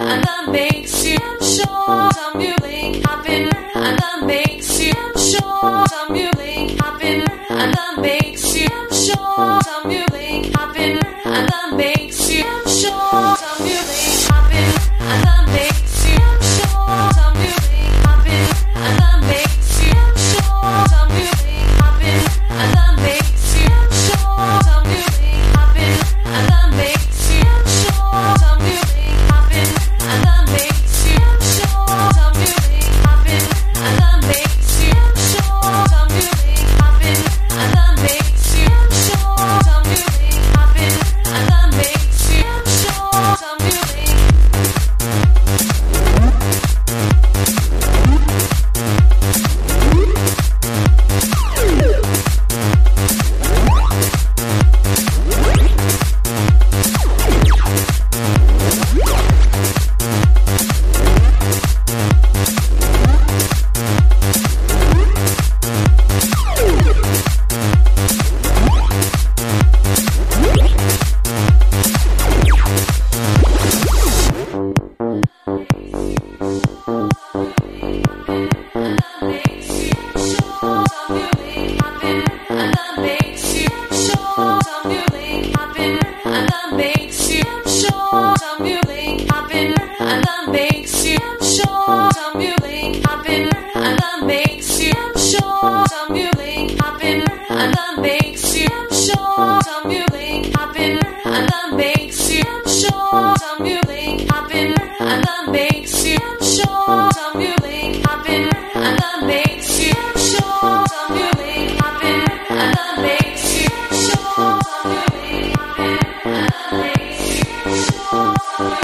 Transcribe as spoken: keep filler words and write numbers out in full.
and that makes you sure stimulate happen, and that makes you sure stimulate happen, and that makes you sure stimulate happen, and that makes you sure stimulate happen, and that makes you sure stimulate happen, and that makes you sure stimulate happen, and that makes you sure stimulate happen, and that makes you sure stimulate happen, and that makes you sure stimulate happen, and that makes you sure stimulate happen, and that makes you sure stimulate happen, and that makes you sure stimulate. Sure.